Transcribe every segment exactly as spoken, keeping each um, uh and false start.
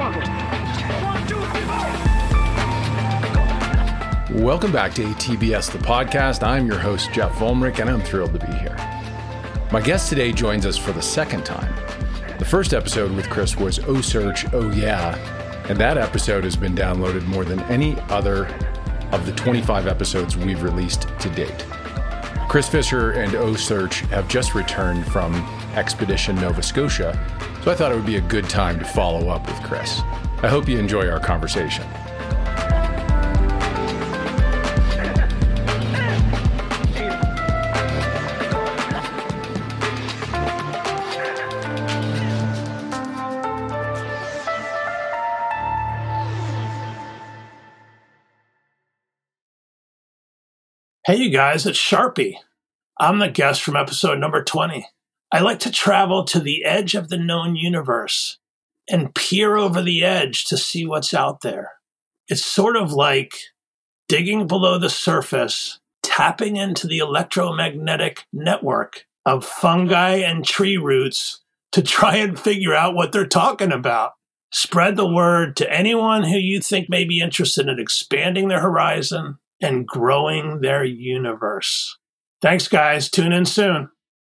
Welcome back to A T B S, the podcast. I'm your host, Jeff Volmrich, and I'm thrilled to be here. My guest today joins us for the second time. The first episode with Chris was Oh Search, Oh Yeah, and that episode has been downloaded more than any other of the twenty-five episodes we've released to date. Chris Fisher and Oh Search have just returned from Expedition Nova Scotia, so I thought it would be a good time to follow up with Chris. I hope you enjoy our conversation. Hey, you guys, it's Sharpie. I'm the guest from episode number twenty. I like to travel to the edge of the known universe and peer over the edge to see what's out there. It's sort of like digging below the surface, tapping into the electromagnetic network of fungi and tree roots to try and figure out what they're talking about. Spread the word to anyone who you think may be interested in expanding their horizon and growing their universe. Thanks, guys. Tune in soon.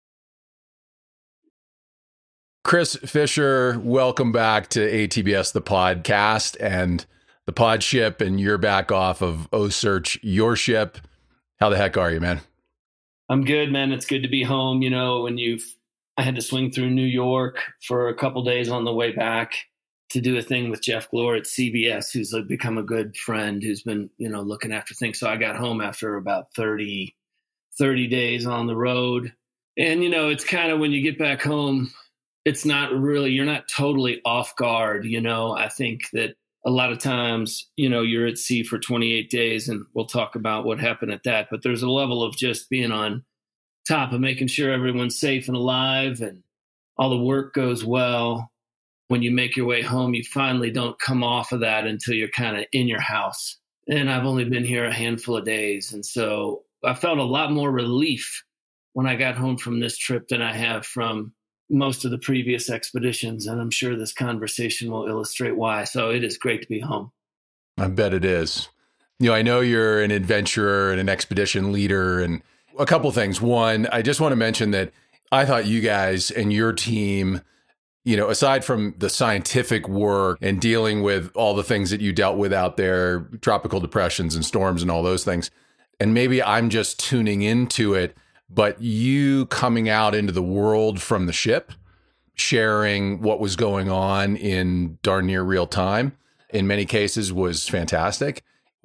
Chris Fisher, welcome back to A T B S, the podcast, and the pod ship, and you're back off of Oh Search, your ship. How the heck are you, man? I'm good, man. It's good to be home. You know, when you've, I had to swing through New York for a couple days on the way back to do a thing with Jeff Glor at C B S, who's become a good friend, who's been, you know, looking after things. So I got home after about thirty, thirty days on the road. And, you know, it's kind of when you get back home, it's not really, you're not totally off guard. You know, I think that a lot of times, you know, you're at sea for twenty-eight days, and we'll talk about what happened at that. But there's a level of just being on top of making sure everyone's safe and alive and all the work goes well. When you make your way home, you finally don't come off of that until you're kind of in your house. And I've only been here a handful of days. And so I felt a lot more relief when I got home from this trip than I have from most of the previous expeditions. And I'm sure this conversation will illustrate why. So it is great to be home. I bet it is. You know, I know you're an adventurer and an expedition leader, and a couple things. One, I just want to mention that I thought you guys and your team, you know, aside from the scientific work and dealing with all the things that you dealt with out there, tropical depressions and storms and all those things, and maybe I'm just tuning into it, but you coming out into the world from the ship, sharing what was going on in darn near real time, in many cases was fantastic.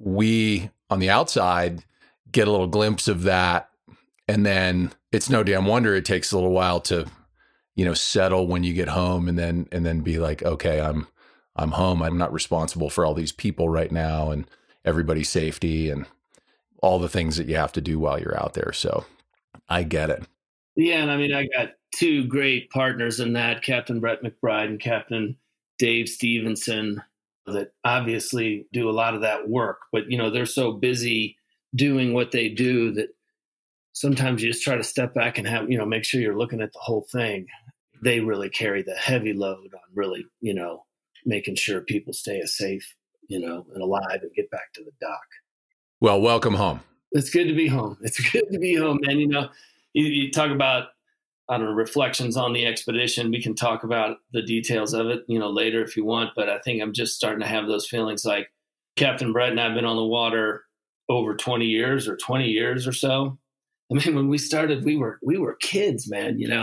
We, on the outside, get a little glimpse of that, and then it's no damn wonder it takes a little while to, you know, settle when you get home, and then and then be like, okay, I'm I'm home. I'm not responsible for all these people right now and everybody's safety and all the things that you have to do while you're out there. So I get it. Yeah, and I mean, I got two great partners in that, Captain Brett McBride and Captain Dave Stevenson, that obviously do a lot of that work. But, you know, they're so busy doing what they do that sometimes you just try to step back and have, you know, make sure you're looking at the whole thing. They really carry the heavy load on really, you know, making sure people stay safe, you know, and alive and get back to the dock. Well, welcome home. It's good to be home. It's good to be home, man. You know, you, you talk about, I don't know, reflections on the expedition. We can talk about the details of it, you know, later if you want. But I think I'm just starting to have those feelings like Captain Brett and I have been on the water over twenty years or twenty years or so. I mean, when we started, we were we were kids, man, you know,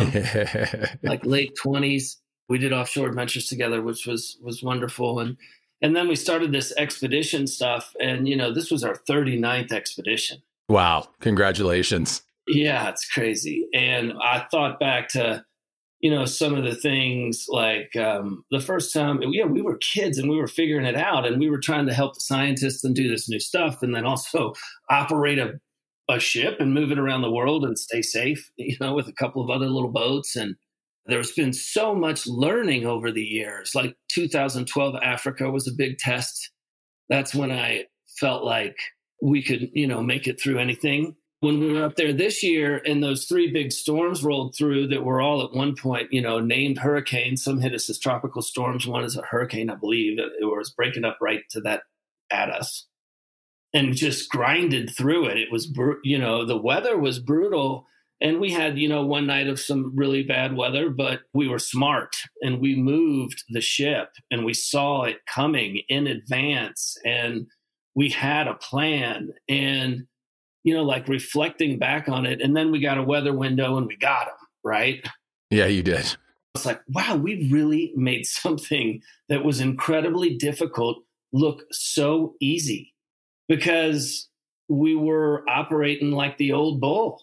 like late twenties. We did offshore adventures together, which was was wonderful. And and then we started this expedition stuff. And, you know, this was our thirty-ninth expedition. Wow. Congratulations. Yeah, it's crazy. And I thought back to, you know, some of the things like um, the first time, yeah, we were kids and we were figuring it out. And we were trying to help the scientists and do this new stuff. And then also operate a a ship and move it around the world and stay safe, you know, with a couple of other little boats. And there's been so much learning over the years. Like two thousand twelve, Africa was a big test. That's when I felt like we could, you know, make it through anything. When we were up there this year and those three big storms rolled through that were all at one point, you know, named hurricanes. Some hit us as tropical storms. One is a hurricane, I believe. It was breaking up right to that at us and just grinded through it. It was, br- you know, the weather was brutal. And we had, you know, one night of some really bad weather, but we were smart and we moved the ship and we saw it coming in advance and we had a plan. And you know, like reflecting back on it. And then we got a weather window and we got them, right? Yeah, you did. It's like, wow, we really made something that was incredibly difficult look so easy because we were operating like the old bull.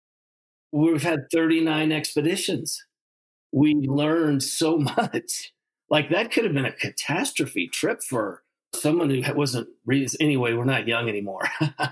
We've had thirty-nine expeditions. We learned so much. Like that could have been a catastrophe trip for someone who wasn't, anyway, we're not young anymore.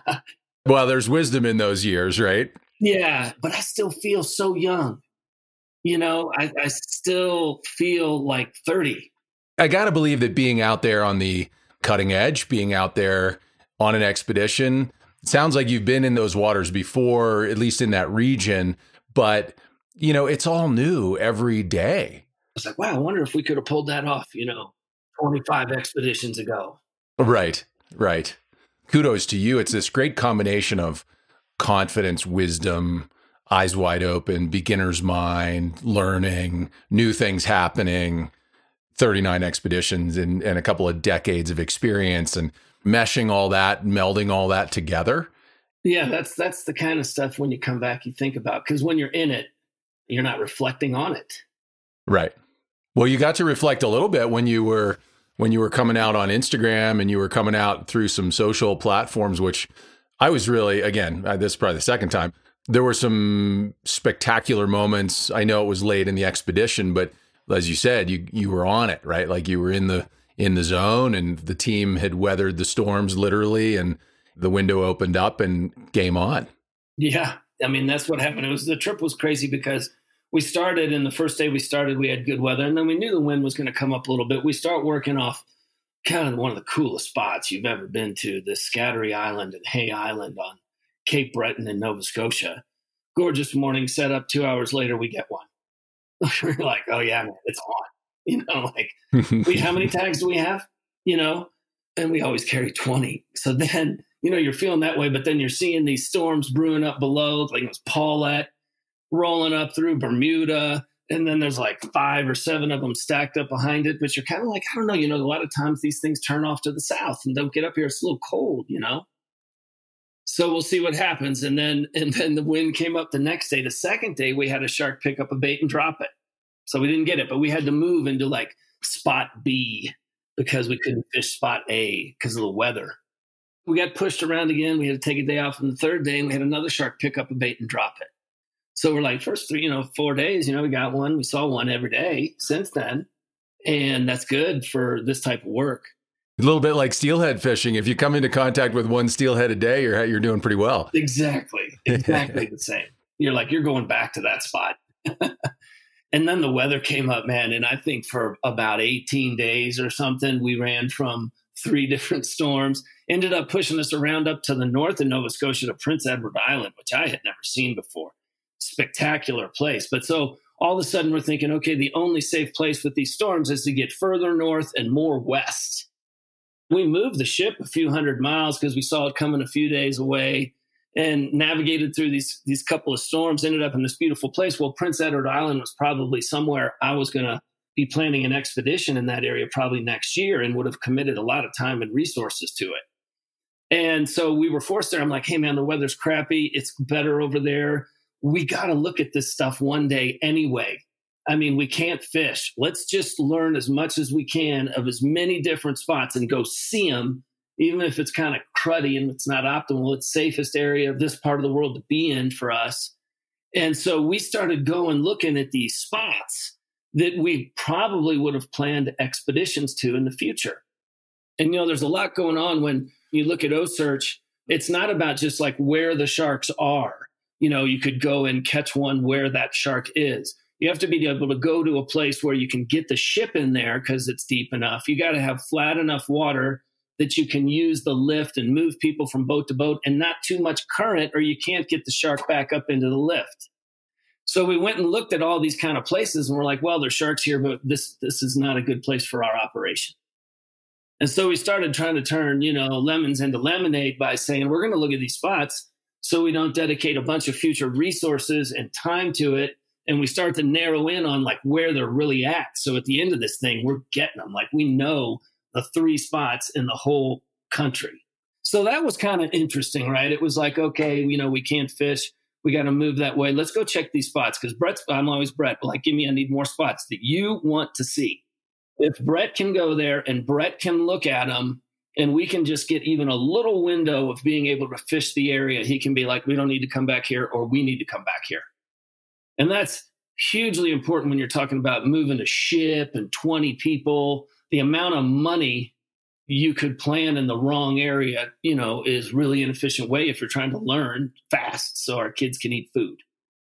Well, there's wisdom in those years, right? Yeah, but I still feel so young. You know, I, I still feel like thirty. I got to believe that being out there on the cutting edge, being out there on an expedition, it sounds like you've been in those waters before, at least in that region. But, you know, it's all new every day. I was like, wow, I wonder if we could have pulled that off, you know, twenty-five expeditions ago. Right, right. Kudos to you. It's this great combination of confidence, wisdom, eyes wide open, beginner's mind, learning, new things happening, thirty-nine expeditions and, and a couple of decades of experience and meshing all that, melding all that together. Yeah, that's that's the kind of stuff when you come back you think about, because when you're in it, you're not reflecting on it. Right. Well, you got to reflect a little bit when you were when you were coming out on Instagram and you were coming out through some social platforms, which I was really, again, this is probably the second time, there were some spectacular moments. I know it was late in the expedition, but as you said, you you were on it, right? Like you were in the in the zone and the team had weathered the storms literally and the window opened up and game on. Yeah. I mean, that's what happened. It was, the trip was crazy because we started, and the first day we started, we had good weather, and then we knew the wind was going to come up a little bit. We start working off kind of one of the coolest spots you've ever been to, this Scattery Island and Hay Island on Cape Breton in Nova Scotia. Gorgeous morning set up. Two hours later, we get one. We're like, oh yeah, man, it's on. You know, like, we, how many tags do we have? You know, and we always carry twenty. So then, you know, you're feeling that way, but then you're seeing these storms brewing up below, like it was Paulette, rolling up through Bermuda, and then there's like five or seven of them stacked up behind it. But you're kind of like, I don't know, you know, a lot of times these things turn off to the south and don't get up here. It's a little cold, you know. So we'll see what happens. And then and then the wind came up the next day. The second day, we had a shark pick up a bait and drop it. So we didn't get it, but we had to move into like spot B because we couldn't fish spot A because of the weather. We got pushed around again. We had to take a day off on the third day, and we had another shark pick up a bait and drop it. So we're like, first three, you know, four days, you know, we got one. We saw one every day since then. And that's good for this type of work. A little bit like steelhead fishing. If you come into contact with one steelhead a day, you're you're doing pretty well. Exactly. Exactly the same. You're like, you're going back to that spot. And then the weather came up, man. And I think for about eighteen days or something, we ran from three different storms, ended up pushing us around up to the north of Nova Scotia to Prince Edward Island, which I had never seen before. Spectacular place. But so all of a sudden we're thinking, okay, the only safe place with these storms is to get further north and more west. We moved the ship a few hundred miles because we saw it coming a few days away and navigated through these these couple of storms, ended up in this beautiful place. Well, Prince Edward Island was probably somewhere I was going to be planning an expedition in that area probably next year and would have committed a lot of time and resources to it. And so we were forced there. I'm like, hey, man, the weather's crappy. It's better over there. We got to look at this stuff one day anyway. I mean, we can't fish. Let's just learn as much as we can of as many different spots and go see them, even if it's kind of cruddy and it's not optimal. It's safest area of this part of the world to be in for us. And so we started going looking at these spots that we probably would have planned expeditions to in the future. And, you know, there's a lot going on when you look at O-Search. It's not about just like where the sharks are. You know, you could go and catch one where that shark is. You have to be able to go to a place where you can get the ship in there because it's deep enough. You got to have flat enough water that you can use the lift and move people from boat to boat and not too much current, or you can't get the shark back up into the lift. So we went and looked at all these kind of places and we're like, well, there's sharks here, but this this is not a good place for our operation. And so we started trying to turn, you know, lemons into lemonade by saying, we're going to look at these spots so we don't dedicate a bunch of future resources and time to it. And we start to narrow in on like where they're really at. So at the end of this thing, we're getting them. Like we know the three spots in the whole country. So that was kind of interesting, right? It was like, okay, you know, we can't fish. We got to move that way. Let's go check these spots. Because Brett's, I'm always Brett, but like, give me, I need more spots that you want to see. If Brett can go there and Brett can look at them and we can just get even a little window of being able to fish the area, he can be like, we don't need to come back here, or we need to come back here. And that's hugely important when you're talking about moving a ship and twenty people. The amount of money you could plan in the wrong area, you know, is really an efficient way if you're trying to learn fast so our kids can eat food.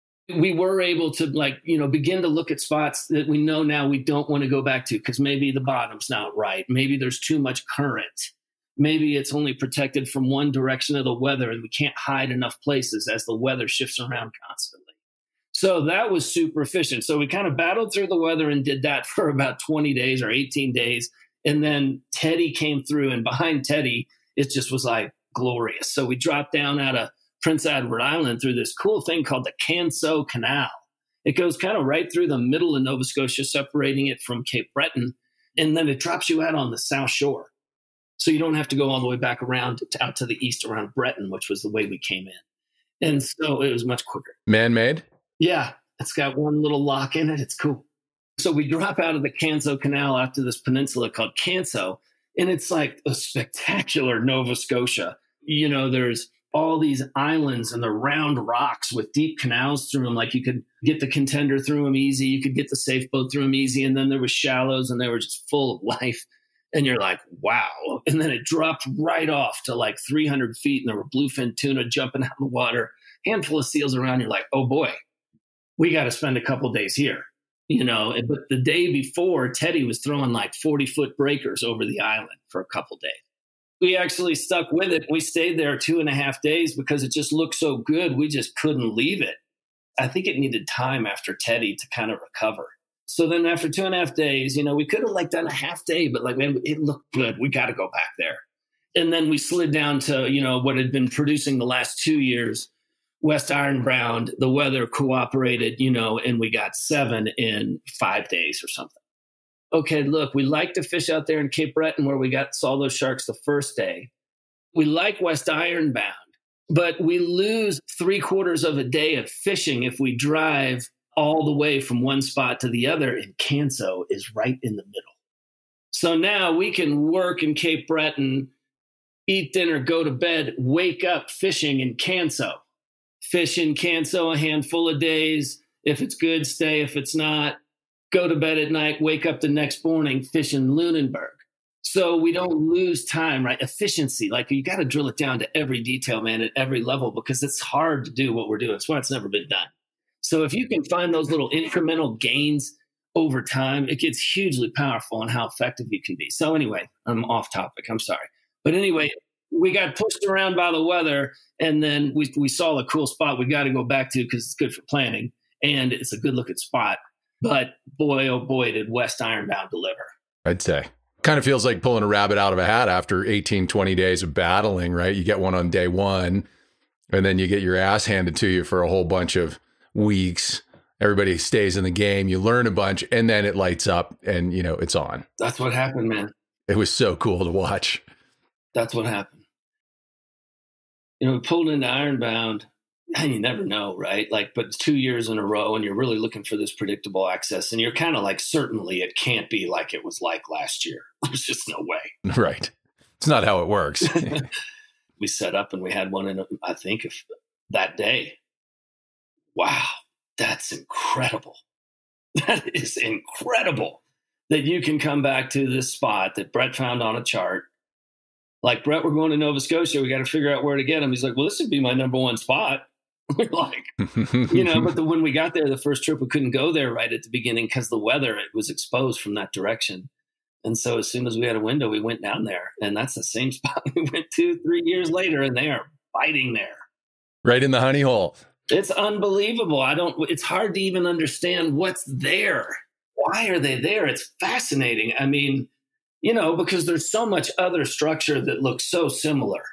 We were able to like, you know, begin to look at spots that we know now we don't want to go back to because maybe the bottom's not right. Maybe there's too much current. Maybe it's only protected from one direction of the weather and we can't hide enough places as the weather shifts around constantly. So that was super efficient. So we kind of battled through the weather and did that for about twenty days or eighteen days. And then Teddy came through, and behind Teddy, it just was like glorious. So we dropped down out of Prince Edward Island through this cool thing called the Canso Canal. It goes kind of right through the middle of Nova Scotia, separating it from Cape Breton. And then it drops you out on the South Shore. So you don't have to go all the way back around to, out to the east around Breton, which was the way we came in. And so it was much quicker. Man-made? Yeah, it's got one little lock in it. It's cool. So we drop out of the Canso Canal out to this peninsula called Canso, and it's like a spectacular Nova Scotia. You know, there's all these islands and the round rocks with deep canals through them. Like you could get the Contender through them easy. You could get the safe boat through them easy. And then there was shallows and they were just full of life. And you're like, wow. And then it dropped right off to like three hundred feet and there were bluefin tuna jumping out of the water, handful of seals around. You're like, oh boy, we got to spend a couple days here, you know. But the day before, Teddy was throwing like forty foot breakers over the island for a couple days. We actually stuck with it. We stayed there two and a half days because it just looked so good. We just couldn't leave it. I think it needed time after Teddy to kind of recover. So then after two and a half days, you know, we could have like done a half day, but like, man, it looked good. We got to go back there. And then we slid down to, you know, what had been producing the last two years, West Ironbound. The weather cooperated, you know, and we got seven in five days or something. Okay, look, we like to fish out there in Cape Breton where we got saw those sharks the first day. We like West Ironbound, but we lose three quarters of a day of fishing if we drive all the way from one spot to the other, and Canso is right in the middle. So now we can work in Cape Breton, eat dinner, go to bed, wake up fishing in Canso. Fish in Canso a handful of days. If it's good, stay. If it's not, go to bed at night, wake up the next morning, fish in Lunenburg. So we don't lose time, right? Efficiency, like you got to drill it down to every detail, man, at every level, because it's hard to do what we're doing. That's why it's never been done. So if you can find those little incremental gains over time, it gets hugely powerful on how effective you can be. So anyway, I'm off topic. I'm sorry. But anyway, we got pushed around by the weather, and then we, we saw a cool spot we got to go back to because it's good for planning, and it's a good-looking spot. But boy, oh boy, did West Ironbound deliver. I'd say. Kind of feels like pulling a rabbit out of a hat after eighteen, twenty days of battling, right? You get one on day one, and then you get your ass handed to you for a whole bunch of weeks. Everybody stays in the game. You learn a bunch, and then it lights up, and, you know, it's on. That's what happened, man. It was so cool to watch. That's what happened. You know, we pulled into Ironbound. And you never know, right? Like, but it's two years in a row and you're really looking for this predictable access. And you're kind of like, certainly it can't be like it was like last year. There's just no way. Right. It's not how it works. We set up and we had one in, I think, if that day. Wow. That's incredible. That is incredible that you can come back to this spot that Brett found on a chart. Like, Brett, we're going to Nova Scotia. We got to figure out where to get him. He's like, well, this would be my number one spot. We're like, you know, but the, when we got there, the first trip, we couldn't go there right at the beginning because the weather, it was exposed from that direction. And so as soon as we had a window, we went down there. And that's the same spot we went to three years later, and they are biting there. Right in the honey hole. It's unbelievable. I don't, it's hard to even understand what's there. Why are they there? It's fascinating. I mean, you know, because there's so much other structure that looks so similar.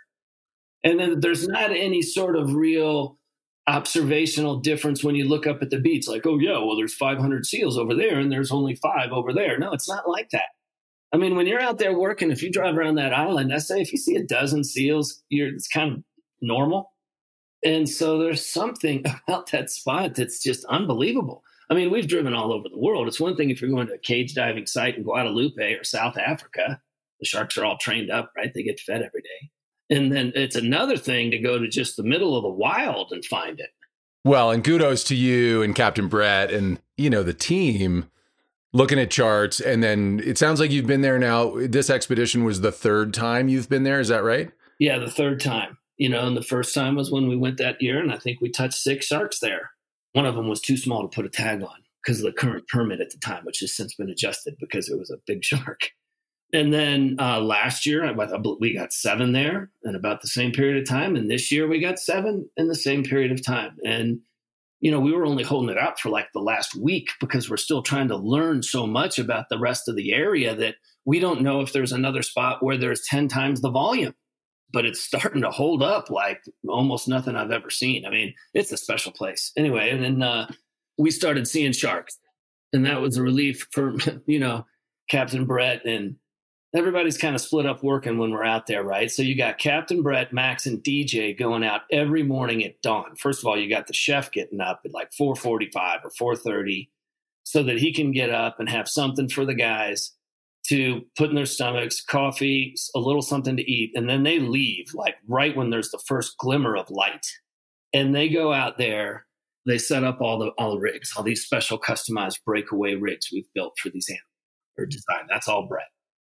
And then there's not any sort of real observational difference when you look up at the beach, like, oh, yeah, well, there's five hundred seals over there and there's only five over there. No, it's not like that. I mean, when you're out there working, if you drive around that island, I say if you see a dozen seals, you're, it's kind of normal. And so there's something about that spot that's just unbelievable. I mean, we've driven all over the world. It's one thing if you're going to a cage diving site in Guadalupe or South Africa, the sharks are all trained up, right? They get fed every day. And then it's another thing to go to just the middle of the wild and find it. Well, and kudos to you and Captain Brett and, you know, the team looking at charts. And then it sounds like you've been there now. This expedition was the third time you've been there. Is that right? Yeah, the third time. You know, and the first time was when we went that year, and I think we touched six sharks there. One of them was too small to put a tag on because of the current permit at the time, which has since been adjusted because it was a big shark. And then uh, last year, we got seven there in about the same period of time. And this year we got seven in the same period of time. And, you know, we were only holding it up for like the last week because we're still trying to learn so much about the rest of the area that we don't know if there's another spot where there's ten times the volume. But it's starting to hold up like almost nothing I've ever seen. I mean, it's a special place. Anyway, and then uh, we started seeing sharks. And that was a relief for, you know, Captain Brett. And everybody's kind of split up working when we're out there, right? So you got Captain Brett, Max, and D J going out every morning at dawn. First of all, you got the chef getting up at like four forty-five or four thirty so that he can get up and have something for the guys to put in their stomachs, coffee, a little something to eat. And then they leave like right when there's the first glimmer of light. And they go out there, they set up all the all the rigs, all these special customized breakaway rigs we've built for these animals or designed. That's all Brett.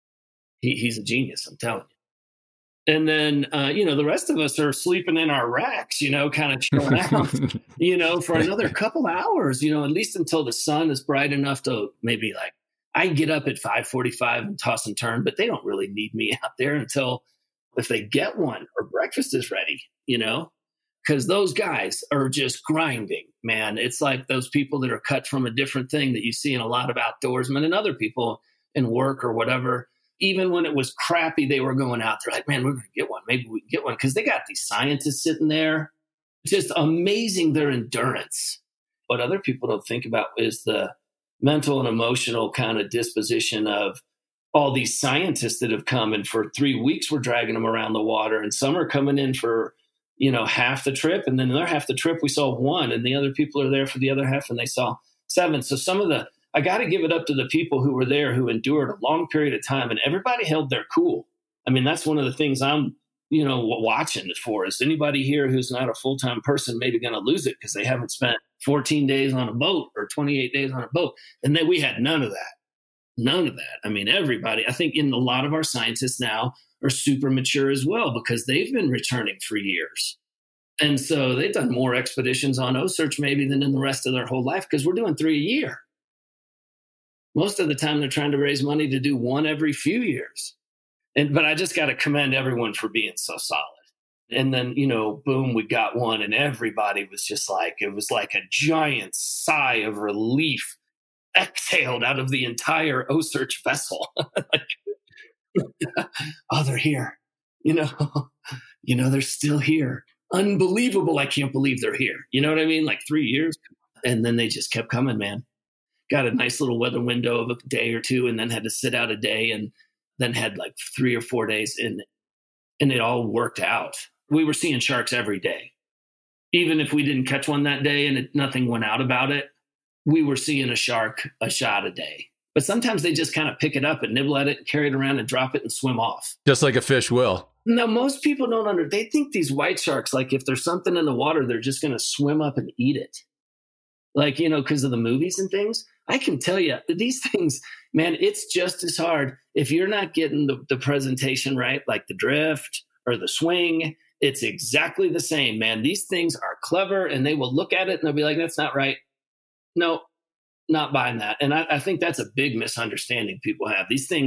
He, he's a genius, I'm telling you. And then, uh, you know, the rest of us are sleeping in our racks, you know, kind of chilling out, you know, for another couple hours, you know, at least until the sun is bright enough to maybe like, I get up at five forty-five and toss and turn, but they don't really need me out there until if they get one or breakfast is ready, you know, because those guys are just grinding, man. It's like those people that are cut from a different thing that you see in a lot of outdoorsmen and other people in work or whatever. Even when it was crappy, they were going out. They're like, man, we're going to get one. Maybe we can get one because they got these scientists sitting there. Just amazing, their endurance. What other people don't think about is the mental and emotional kind of disposition of all these scientists that have come, and for three weeks we're dragging them around the water, and some are coming in for, you know, half the trip, and then another half the trip we saw one, and the other people are there for the other half and they saw seven. So some of the, I got to give it up to the people who were there who endured a long period of time, and everybody held their cool. I mean, that's one of the things I'm, you know, watching for. Is anybody here who's not a full-time person maybe going to lose it because they haven't spent fourteen days on a boat or twenty-eight days on a boat? And then we had none of that. None of that. I mean, everybody, I think in a lot of our scientists now are super mature as well because they've been returning for years. And so they've done more expeditions on O-Search maybe than in the rest of their whole life because we're doing three a year. Most of the time they're trying to raise money to do one every few years. And but I just got to commend everyone for being so solid. And then, you know, boom, we got one, and everybody was just like, it was like a giant sigh of relief exhaled out of the entire O-Search vessel. Like, oh, they're here. You know, you know, they're still here. Unbelievable. I can't believe they're here. You know what I mean? Like three years. And then they just kept coming, man. Got a nice little weather window of a day or two, and then had to sit out a day, and then had like three or four days in, and it all worked out. We were seeing sharks every day. Even if we didn't catch one that day and it, nothing went out about it, we were seeing a shark a shot a day. But sometimes they just kind of pick it up and nibble at it, carry it around and drop it and swim off. Just like a fish will. No, most people don't under. They think these white sharks, like if there's something in the water, they're just going to swim up and eat it. Like, you know, because of the movies and things. I can tell you these things, man, it's just as hard. If you're not getting the, the presentation right, like the drift or the swing, it's exactly the same, man. These things are clever, and they will look at it and they'll be like, that's not right. No, not buying that. And I, I think that's a big misunderstanding people have. These things,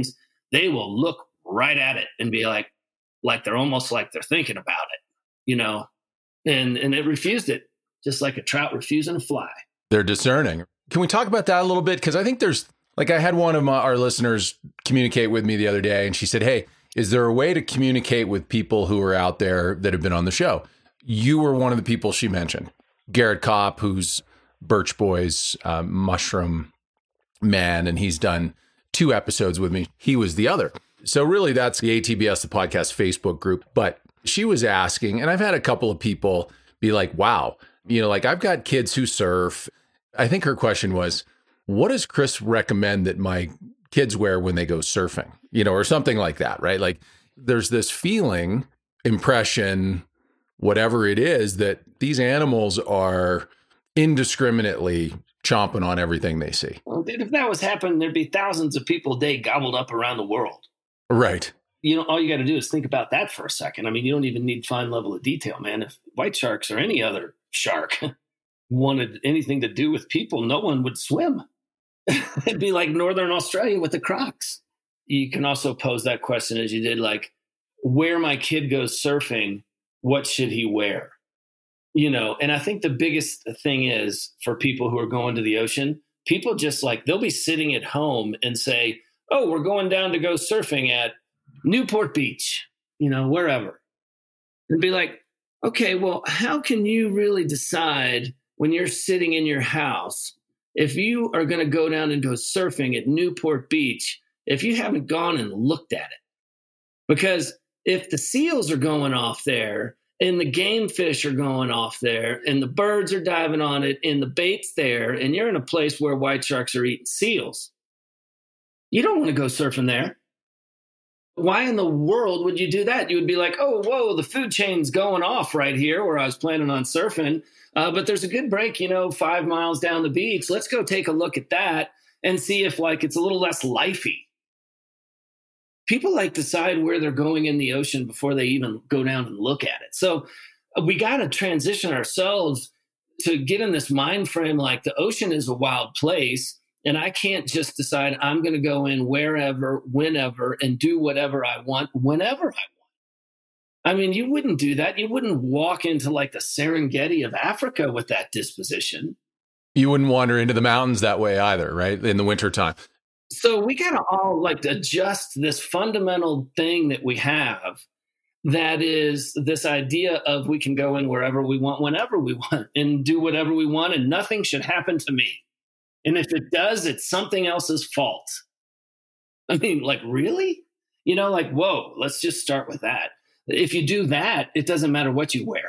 they will look right at it and be like, like they're almost like they're thinking about it, you know, and, and it refused it, just like a trout refusing a fly. They're discerning. Can we talk about that a little bit? Because I think there's, like, I had one of my, our listeners communicate with me the other day, and she said, hey, is there a way to communicate with people who are out there that have been on the show? You were one of the people she mentioned, Garrett Kopp, who's Birch Boys uh, mushroom man, and he's done two episodes with me. He was the other. So really, that's the A T B S, the podcast Facebook group. But she was asking, and I've had a couple of people be like, wow, you know, like I've got kids who surf. I think her question was, what does Chris recommend that my kids wear when they go surfing? You know, or something like that, right? Like there's this feeling, impression, whatever it is, that these animals are indiscriminately chomping on everything they see. Well, dude, if that was happening, there'd be thousands of people a day gobbled up around the world. Right. You know, all you got to do is think about that for a second. I mean, you don't even need fine level of detail, man. If white sharks or any other shark wanted anything to do with people, no one would swim. It'd be like Northern Australia with the Crocs. You can also pose that question as you did, like, where my kid goes surfing, what should he wear? You know, and I think the biggest thing is for people who are going to the ocean, people just like, they'll be sitting at home and say, oh, we're going down to go surfing at Newport Beach, you know, wherever. And be like, okay, well, how can you really decide when you're sitting in your house, if you are going to go down and go surfing at Newport Beach, if you haven't gone and looked at it? Because if the seals are going off there and the game fish are going off there and the birds are diving on it and the bait's there and you're in a place where white sharks are eating seals, you don't want to go surfing there. Why in the world would you do that? You would be like, oh, whoa, the food chain's going off right here where I was planning on surfing. Uh, but there's a good break, you know, five miles down the beach. Let's go take a look at that and see if like it's a little less lifey. People like decide where they're going in the ocean before they even go down and look at it. So uh, we got to transition ourselves to get in this mind frame like the ocean is a wild place. And I can't just decide I'm going to go in wherever, whenever, and do whatever I want, whenever I want. I mean, you wouldn't do that. You wouldn't walk into like the Serengeti of Africa with that disposition. You wouldn't wander into the mountains that way either, right? In the wintertime. So we got to all like adjust this fundamental thing that we have. That is this idea of we can go in wherever we want, whenever we want, and do whatever we want, and nothing should happen to me. And if it does, it's something else's fault. I mean, like, really? You know, like, whoa, let's just start with that. If you do that, it doesn't matter what you wear.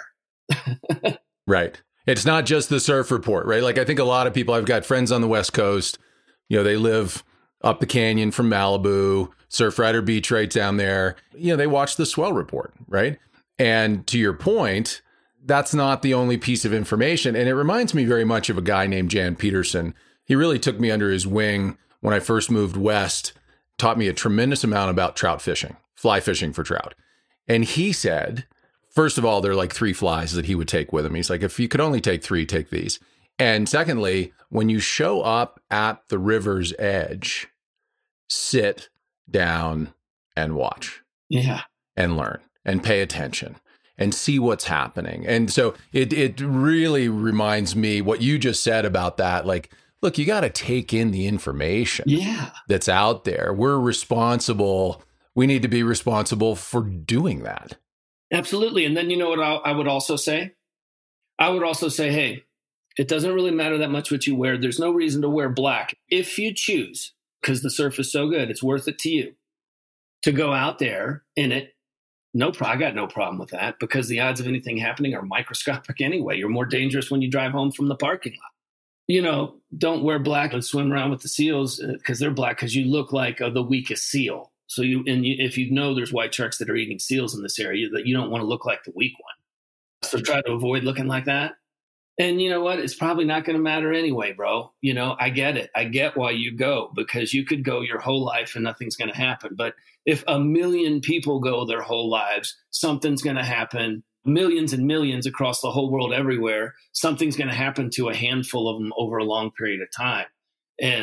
Right. It's not just the surf report, right? Like, I think a lot of people, I've got friends on the West Coast, you know, they live up the canyon from Malibu, Surfrider Beach right down there. You know, they watch the swell report, right? And to your point, that's not the only piece of information. And it reminds me very much of a guy named Jan Peterson. He really took me under his wing when I first moved west, taught me a tremendous amount about trout fishing, fly fishing for trout. And he said, first of all, there are like three flies that he would take with him. He's like, if you could only take three, take these. And secondly, when you show up at the river's edge, sit down and watch. Yeah. And learn and pay attention and see what's happening. And so it it really reminds me what you just said about that. Like, look, you got to take in the information yeah. that's out there. We're responsible. We need to be responsible for doing that. Absolutely. And then you know what I, I would also say? I would also say, hey, it doesn't really matter that much what you wear. There's no reason to wear black. If you choose, because the surf is so good, it's worth it to you to go out there in it. No, I got no problem with that because the odds of anything happening are microscopic anyway. You're more dangerous when you drive home from the parking lot. You know, don't wear black and swim around with the seals because they're black because you look like uh, the weakest seal. So you, and you, if you know there's white sharks that are eating seals in this area, that you don't want to look like the weak one. So try to avoid looking like that. And you know what? It's probably not going to matter anyway, bro. You know, I get it. I get why you go because you could go your whole life and nothing's going to happen. But if a million people go their whole lives, something's going to happen. Millions and millions across the whole world everywhere, something's going to happen to a handful of them over a long period of time. And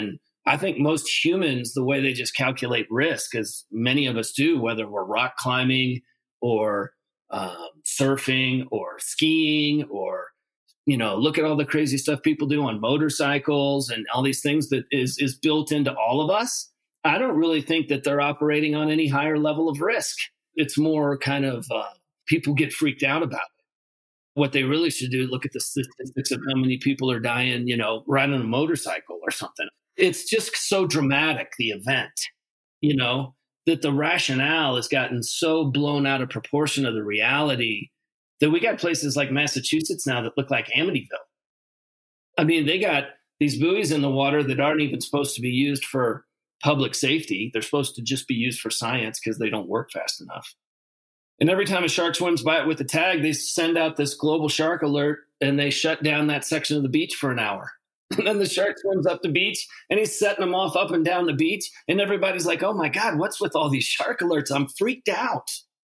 I think most humans, the way they just calculate risk, as many of us do, whether we're rock climbing or um, surfing or skiing or, you know, look at all the crazy stuff people do on motorcycles and all these things that is is built into all of us. I don't really think that they're operating on any higher level of risk. It's more kind of uh, people get freaked out about it. What they really should do is look at the statistics of how many people are dying, you know, riding a motorcycle or something. It's just so dramatic, the event, you know, that the rationale has gotten so blown out of proportion of the reality that we got places like Massachusetts now that look like Amityville. I mean, they got these buoys in the water that aren't even supposed to be used for public safety. They're supposed to just be used for science because they don't work fast enough. And every time a shark swims by it with a tag, they send out this global shark alert and they shut down that section of the beach for an hour. And then the shark swims up the beach and he's setting them off up and down the beach. And everybody's like, oh my God, what's with all these shark alerts? I'm freaked out.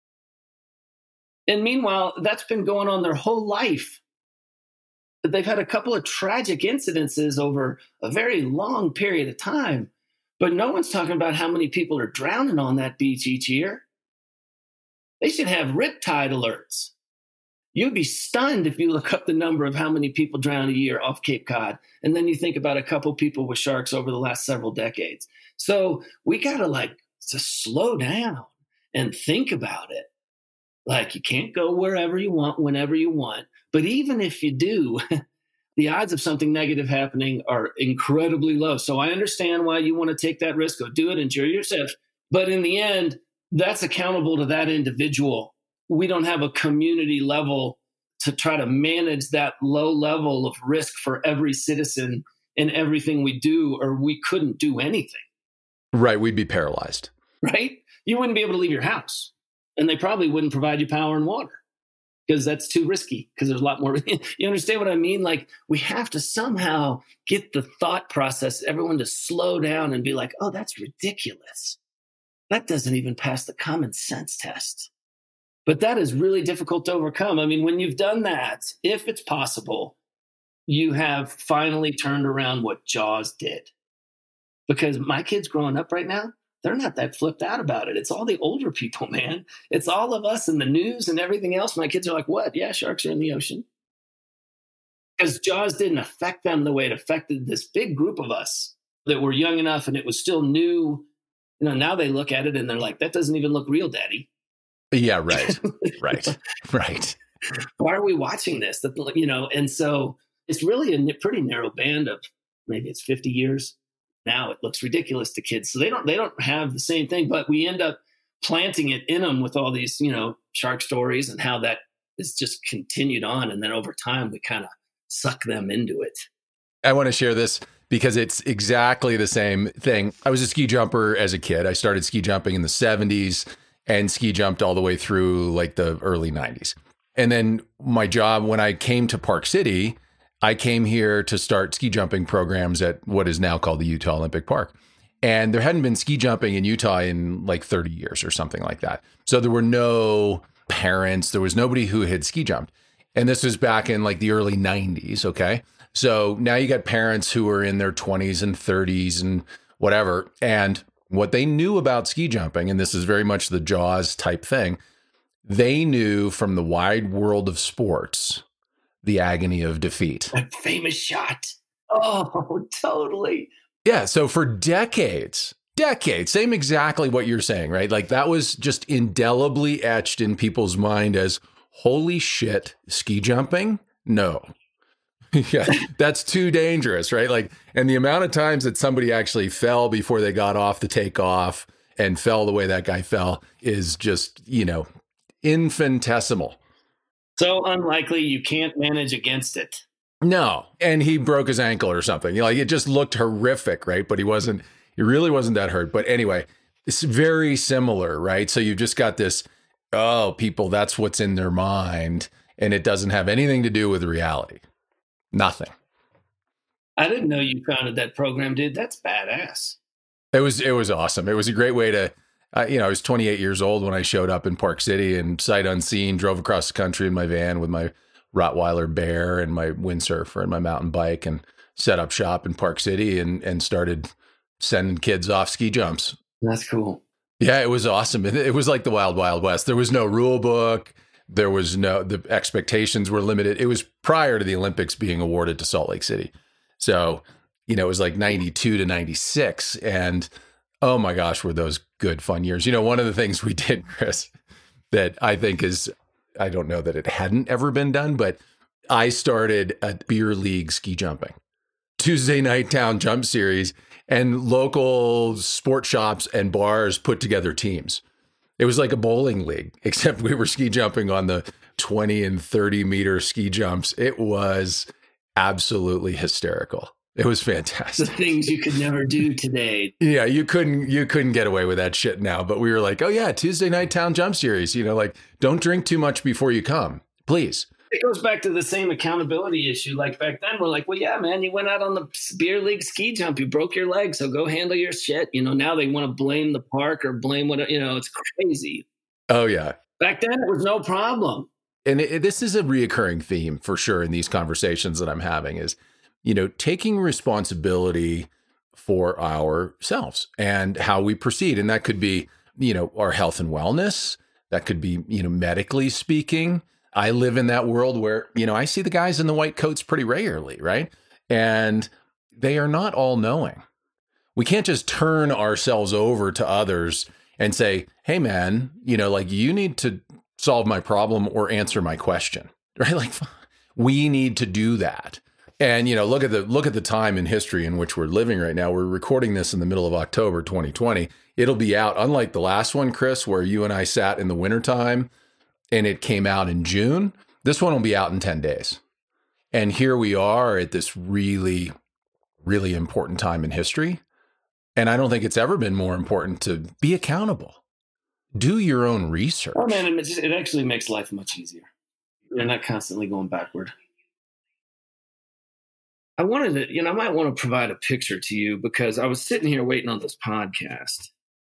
And meanwhile, that's been going on their whole life. They've had a couple of tragic incidences over a very long period of time. But no one's talking about how many people are drowning on that beach each year. They should have riptide alerts. You'd be stunned if you look up the number of how many people drown a year off Cape Cod. And then you think about a couple people with sharks over the last several decades. So we got to like to slow down and think about it. Like you can't go wherever you want, whenever you want. But even if you do, the odds of something negative happening are incredibly low. So I understand why you want to take that risk. Go do it, enjoy yourself. But in the end, that's accountable to that individual. We don't have a community level to try to manage that low level of risk for every citizen in everything we do, or we couldn't do anything. Right. We'd be paralyzed. Right. You wouldn't be able to leave your house, and they probably wouldn't provide you power and water because that's too risky, because there's a lot more. You understand what I mean? Like we have to somehow get the thought process, everyone to slow down and be like, oh, that's ridiculous. That doesn't even pass the common sense test. But that is really difficult to overcome. I mean, when you've done that, if it's possible, you have finally turned around what Jaws did. Because my kids growing up right now, they're not that flipped out about it. It's all the older people, man. It's all of us in the news and everything else. My kids are like, what? Yeah, sharks are in the ocean. Because Jaws didn't affect them the way it affected this big group of us that were young enough and it was still new. You know, now they look at it and they're like, that doesn't even look real, Daddy. Yeah, right. right. Right. Why are we watching this? You know, and so it's really a pretty narrow band of maybe it's fifty years. Now it looks ridiculous to kids. So they don't they don't have the same thing, but we end up planting it in them with all these, you know, shark stories and how that is just continued on. And then over time, we kind of suck them into it. I want to share this because it's exactly the same thing. I was a ski jumper as a kid. I started ski jumping in the seventies and ski jumped all the way through like the early nineties. And then my job, when I came to Park City, I came here to start ski jumping programs at what is now called the Utah Olympic Park. And there hadn't been ski jumping in Utah in like thirty years or something like that. So there were no parents, there was nobody who had ski jumped. And this was back in like the early nineties, okay? So now you got parents who are in their twenties and thirties and whatever. And what they knew about ski jumping, and this is very much the Jaws type thing, they knew from the wide world of sports, the agony of defeat. That famous shot. Oh, totally. Yeah. So for decades, decades, same exactly what you're saying, right? Like that was just indelibly etched in people's mind as, holy shit, ski jumping? No. Yeah, that's too dangerous, right? Like, and the amount of times that somebody actually fell before they got off the takeoff and fell the way that guy fell is just, you know, infinitesimal. So unlikely you can't manage against it. No. And he broke his ankle or something. You know, like it just looked horrific, right? But he wasn't, he really wasn't that hurt. But anyway, it's very similar, right? So you've just got this, oh, people, that's what's in their mind. And it doesn't have anything to do with reality. Nothing. I didn't know you founded that program, dude. That's badass. It was, it was awesome. It was a great way to, uh, you know, I was twenty-eight years old when I showed up in Park City and sight unseen, drove across the country in my van with my Rottweiler bear and my windsurfer and my mountain bike and set up shop in Park City and, and started sending kids off ski jumps. That's cool. Yeah, it was awesome. It, it was like the Wild Wild West. There was no rule book. There was no, the expectations were limited. It was prior to the Olympics being awarded to Salt Lake City. So, you know, it was like ninety-two to ninety-six. And oh my gosh, were those good, fun years. You know, one of the things we did, Chris, that I think is, I don't know that it hadn't ever been done, but I started a beer league ski jumping, Tuesday night town jump series, and local sport shops and bars put together teams. It was like a bowling league, except we were ski jumping on the twenty and thirty meter ski jumps. It was absolutely hysterical. It was fantastic. The things you could never do today. Yeah, you couldn't you couldn't get away with that shit now. But we were like, oh yeah, Tuesday night town jump series. You know, like, don't drink too much before you come, please. It goes back to the same accountability issue. Like back then, we're like, well, yeah, man, you went out on the beer league ski jump, you broke your leg, so go handle your shit. You know, now they want to blame the park or blame what, you know, it's crazy. Oh yeah. Back then, it was no problem. And it, this is a reoccurring theme for sure in these conversations that I'm having is, you know, taking responsibility for ourselves and how we proceed. And that could be, you know, our health and wellness. That could be, you know, medically speaking. I live in that world where, you know, I see the guys in the white coats pretty regularly, right? And they are not all knowing. We can't just turn ourselves over to others and say, hey, man, you know, like you need to solve my problem or answer my question, right? Like we need to do that. And, you know, look at the look at the time in history in which we're living right now. We're recording this in the middle of October twenty twenty. It'll be out, unlike the last one, Chris, where you and I sat in the wintertime and it came out in June. This one will be out in ten days. And here we are at this really, really important time in history. And I don't think it's ever been more important to be accountable. Do your own research. Oh, man, it, just, it actually makes life much easier. You're not constantly going backward. I wanted to, you know, I might want to provide a picture to you because I was sitting here waiting on this podcast.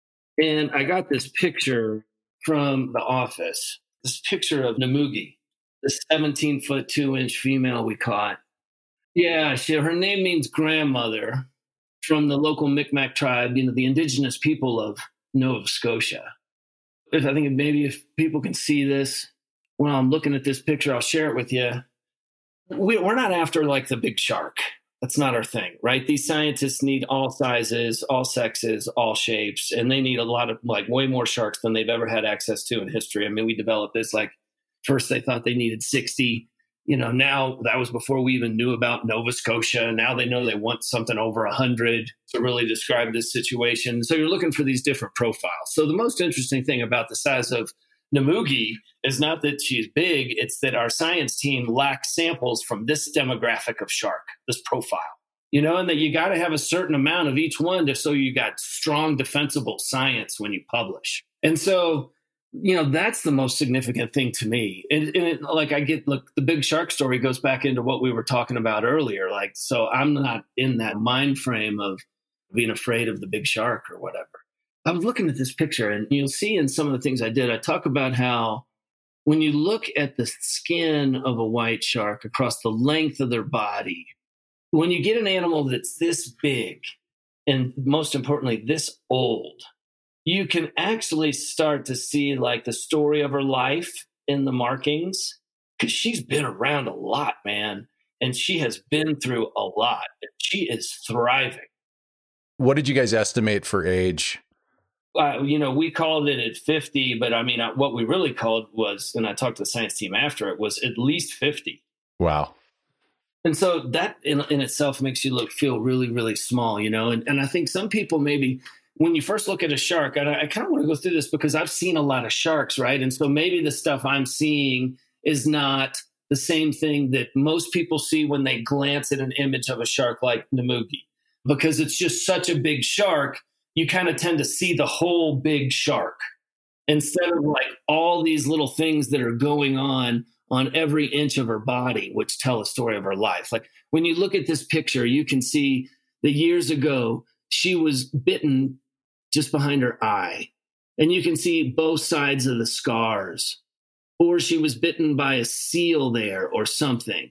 And I got this picture from The Office, this picture of Namugi, the seventeen foot two inch female we caught. Yeah, she, her name means grandmother from the local Mi'kmaq tribe, you know, the indigenous people of Nova Scotia. If I think maybe if people can see this while I'm looking at this picture, I'll share it with you. We, we're not after like the big shark. That's not our thing, right? These scientists need all sizes, all sexes, all shapes, and they need a lot of like way more sharks than they've ever had access to in history. I mean, we developed this like first they thought they needed sixty. You know, now that was before we even knew about Nova Scotia. Now they know they want something over one hundred to really describe this situation. So you're looking for these different profiles. So the most interesting thing about the size of Namugi is not that she's big, it's that our science team lacks samples from this demographic of shark, this profile. You know, and that you got to have a certain amount of each one to so you got strong, defensible science when you publish. And so, you know, that's the most significant thing to me. And, and it, like I get, look, the big shark story goes back into what we were talking about earlier. Like, so I'm not in that mind frame of being afraid of the big shark or whatever. I was looking at this picture and you'll see in some of the things I did, I talk about how when you look at the skin of a white shark across the length of their body, when you get an animal that's this big and most importantly, this old, you can actually start to see like the story of her life in the markings because she's been around a lot, man. And she has been through a lot. She is thriving. What did you guys estimate for age? Uh, you know, we called it at fifty, but I mean, uh, what we really called was, and I talked to the science team after it, was at least fifty. Wow. And so that in, in itself makes you look, feel really, really small, you know? And, and I think some people maybe, when you first look at a shark, and I, I kind of want to go through this because I've seen a lot of sharks, right? And so maybe the stuff I'm seeing is not the same thing that most people see when they glance at an image of a shark like Namugi, because it's just such a big shark. You kind of tend to see the whole big shark instead of like all these little things that are going on on every inch of her body, which tell a story of her life. Like when you look at this picture, you can see that years ago, she was bitten just behind her eye. And you can see both sides of the scars. Or she was bitten by a seal there or something.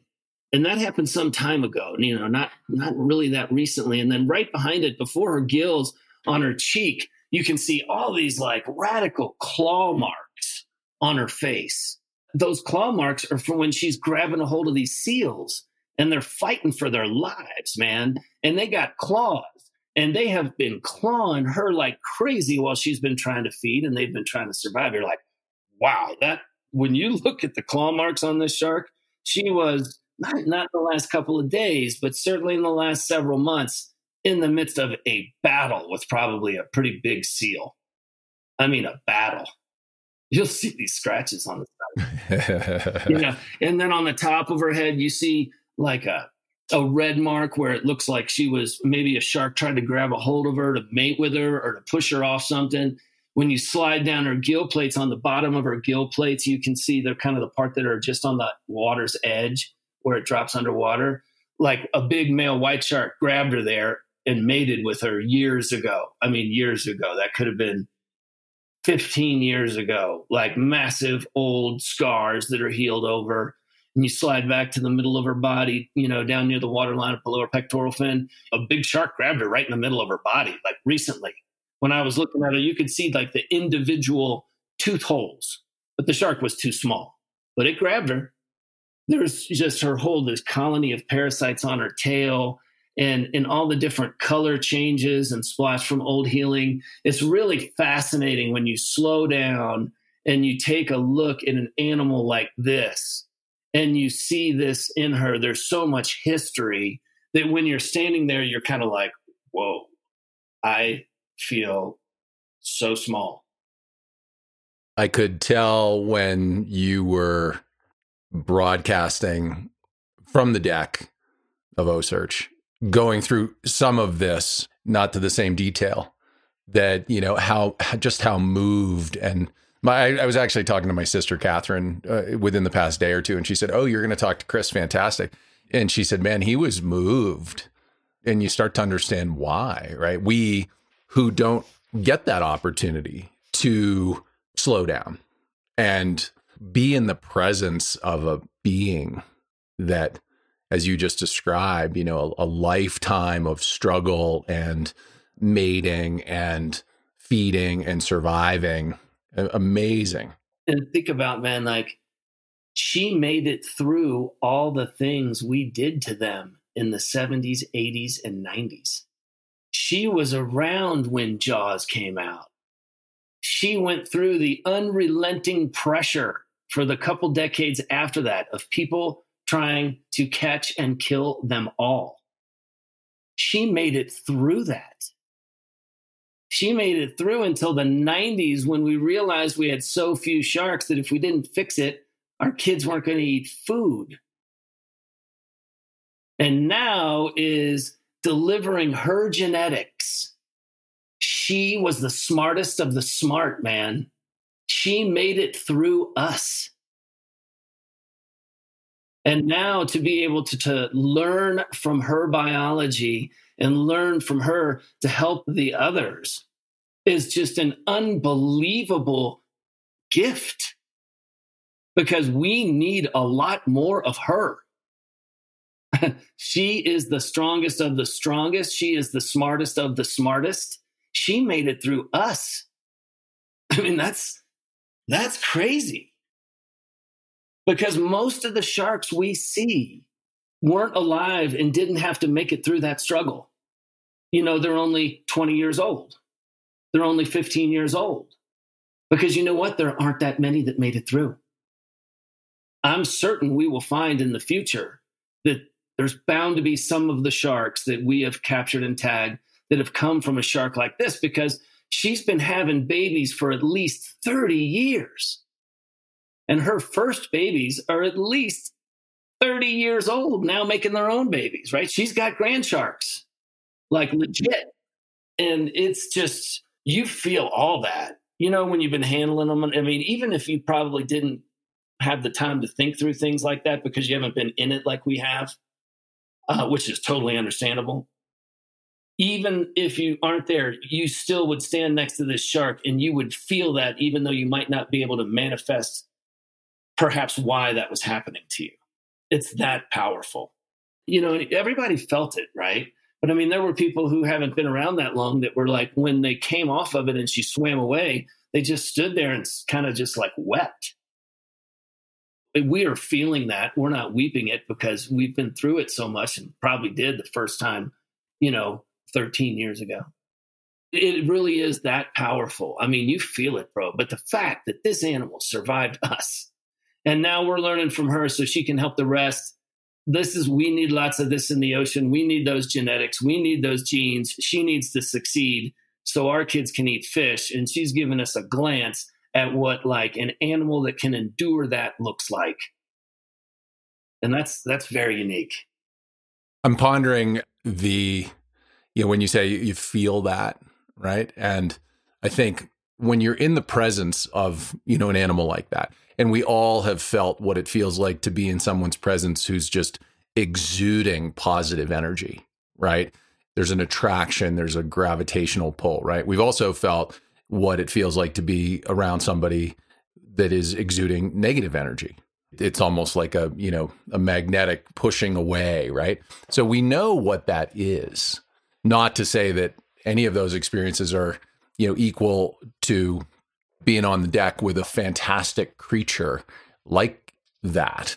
And that happened some time ago, you know, not not really that recently. And then right behind it, before her gills on her cheek, you can see all these like radical claw marks on her face. Those claw marks are from when she's grabbing a hold of these seals and they're fighting for their lives, man. And they got claws and they have been clawing her like crazy while she's been trying to feed and they've been trying to survive. You're like, wow, that when you look at the claw marks on this shark, she was not, not in the last couple of days, but certainly in the last several months in the midst of a battle with probably a pretty big seal. I mean, a battle. You'll see these scratches on the side. Yeah. And then on the top of her head, you see like a, a red mark where it looks like she was maybe a shark tried to grab a hold of her to mate with her or to push her off something. When you slide down her gill plates, on the bottom of her gill plates, you can see they're kind of the part that are just on the water's edge where it drops underwater. Like a big male white shark grabbed her there and mated with her years ago. I mean, years ago. That could have been fifteen years ago, like massive old scars that are healed over. And you slide back to the middle of her body, you know, down near the waterline below her pectoral fin. A big shark grabbed her right in the middle of her body, like recently. When I was looking at her, you could see like the individual tooth holes, but the shark was too small. But it grabbed her. There was just her whole, this colony of parasites on her tail and, and all the different color changes and splash from old healing. It's really fascinating when you slow down and you take a look at an animal like this and you see this in her. There's so much history that when you're standing there, you're kind of like, whoa, I feel so small. I could tell when you were broadcasting from the deck of OCEARCH, going through some of this, not to the same detail, that, you know, how, just how moved. And my, I was actually talking to my sister, Catherine, uh, within the past day or two. And she said, oh, you're going to talk to Chris. Fantastic. And she said, man, he was moved. And you start to understand why, right? We who don't get that opportunity to slow down and be in the presence of a being that, as you just described, you know, a, a lifetime of struggle and mating and feeding and surviving. Amazing. And think about, man, like she made it through all the things we did to them in the seventies, eighties, and nineties. She was around when Jaws came out. She went through the unrelenting pressure for the couple decades after that of people trying to catch and kill them all. She made it through that. She made it through until the nineties when we realized we had so few sharks that if we didn't fix it, our kids weren't going to eat food. And now is delivering her genetics. She was the smartest of the smart, man. She made it through us. And now to be able to, to learn from her biology and learn from her to help the others is just an unbelievable gift, because we need a lot more of her. She is the strongest of the strongest. She is the smartest of the smartest. She made it through us. I mean, that's that's crazy. Because most of the sharks we see weren't alive and didn't have to make it through that struggle. You know, they're only twenty years old. They're only fifteen years old. Because you know what? There aren't that many that made it through. I'm certain we will find in the future that there's bound to be some of the sharks that we have captured and tagged that have come from a shark like this, because she's been having babies for at least thirty years. And her first babies are at least thirty years old now, making their own babies, right? She's got grand sharks, like legit. And it's just, you feel all that, you know, when you've been handling them. I mean, even if you probably didn't have the time to think through things like that because you haven't been in it like we have, uh, which is totally understandable. Even if you aren't there, you still would stand next to this shark and you would feel that, even though you might not be able to manifest perhaps why that was happening to you. It's that powerful. You know, everybody felt it, right? But I mean, there were people who haven't been around that long that were like, when they came off of it and she swam away, they just stood there and kind of just like wept. We are feeling that. We're not weeping it because we've been through it so much and probably did the first time, you know, thirteen years ago. It really is that powerful. I mean, you feel it, bro. But the fact that this animal survived us and now we're learning from her so she can help the rest. This is, we need lots of this in the ocean. We need those genetics. We need those genes. She needs to succeed so our kids can eat fish. And she's given us a glance at what like an animal that can endure that looks like. And that's, that's very unique. I'm pondering the, you know, when you say you feel that, right? And I think when you're in the presence of, you know, an animal like that, and we all have felt what it feels like to be in someone's presence who's just exuding positive energy, right? There's an attraction, there's a gravitational pull, right? We've also felt what it feels like to be around somebody that is exuding negative energy. It's almost like a, you know, a magnetic pushing away, right? So we know what that is. Not to say that any of those experiences are, you know, equal to being on the deck with a fantastic creature like that.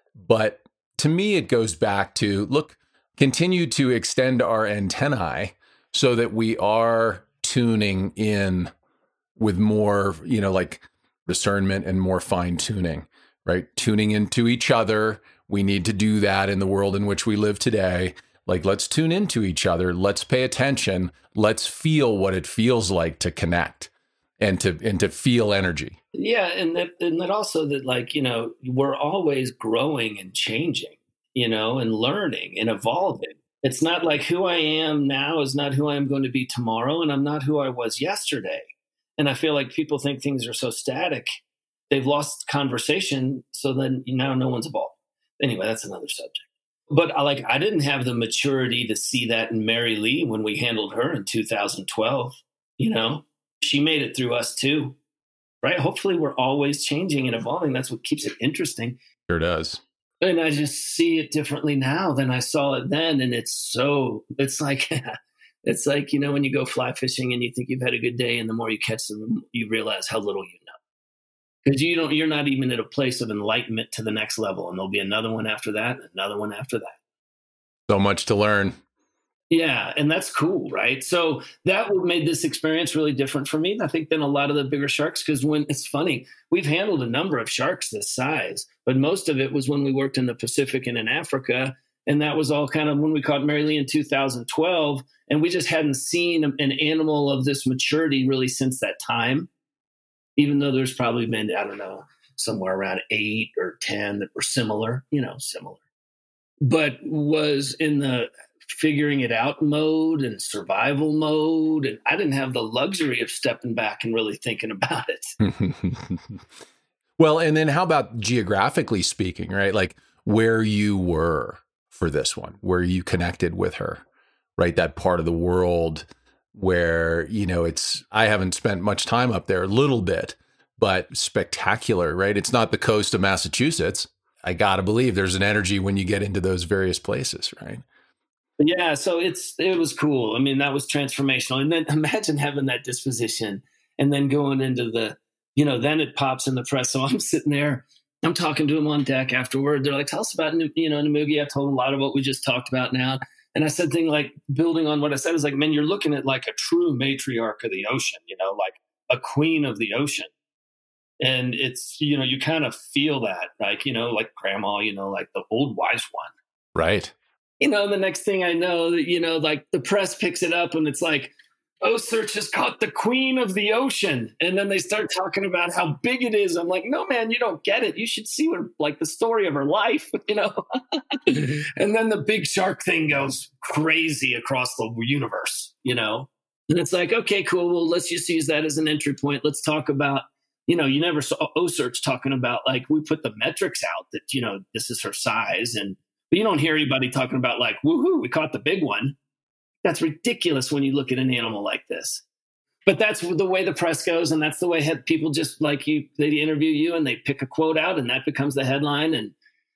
But to me, it goes back to, look, continue to extend our antennae so that we are tuning in with more, you know, like discernment and more fine tuning, right? Tuning into each other. We need to do that in the world in which we live today. Like, let's tune into each other. Let's pay attention. Let's feel what it feels like to connect and to and to feel energy. Yeah, and that and that also that, like, you know, we're always growing and changing, you know, and learning and evolving. It's not like who I am now is not who I am going to be tomorrow, and I'm not who I was yesterday. And I feel like people think things are so static. They've lost conversation, so then now no one's evolved. Anyway, that's another subject. But I like I didn't have the maturity to see that in Mary Lee when we handled her in two thousand twelve, you know. She made it through us too, right? Hopefully we're always changing and evolving. That's what keeps it interesting. Sure does. And I just see it differently now than I saw it then. And it's so, it's like, it's like, you know, when you go fly fishing and you think you've had a good day, and the more you catch them, you realize how little you know. Because you don't, you're not even at a place of enlightenment to the next level. And there'll be another one after that, another one after that. So much to learn. Yeah, and that's cool, right? So that made this experience really different for me, I think, than a lot of the bigger sharks. Because when it's funny, we've handled a number of sharks this size, but most of it was when we worked in the Pacific and in Africa. And that was all kind of when we caught Mary Lee in two thousand twelve. And we just hadn't seen an animal of this maturity really since that time, even though there's probably been, I don't know, somewhere around eight or ten that were similar, you know, similar. But was in the figuring it out mode and survival mode. And I didn't have the luxury of stepping back and really thinking about it. Well, and then how about geographically speaking, right? Like where you were for this one, where you connected with her, right? That part of the world where, you know, it's, I haven't spent much time up there, a little bit, but spectacular, right? It's not the coast of Massachusetts. I got to believe there's an energy when you get into those various places, right? Yeah, so it's it was cool. I mean, that was transformational. And then imagine having that disposition and then going into the, you know, then it pops in the press. So I'm sitting there, I'm talking to them on deck afterward. They're like, tell us about, you know, Namugi. I told them a lot of what we just talked about now. And I said thing like, building on what I said, is like, man, you're looking at like a true matriarch of the ocean, you know, like a queen of the ocean. And it's, you know, you kind of feel that, like, you know, like grandma, you know, like the old wise one. Right. You know, the next thing I know, that, you know, like the press picks it up and it's like, OCEARCH has caught the queen of the ocean. And then they start talking about how big it is. I'm like, no, man, you don't get it. You should see what, like the story of her life, you know? And then the big shark thing goes crazy across the universe, you know? And it's like, okay, cool. Well, let's just use that as an entry point. Let's talk about, you know, you never saw OCEARCH talking about, like, we put the metrics out that, you know, this is her size. And but you don't hear anybody talking about like, woohoo, we caught the big one. That's ridiculous when you look at an animal like this. But that's the way the press goes. And that's the way people just like you, they interview you and they pick a quote out and that becomes the headline. And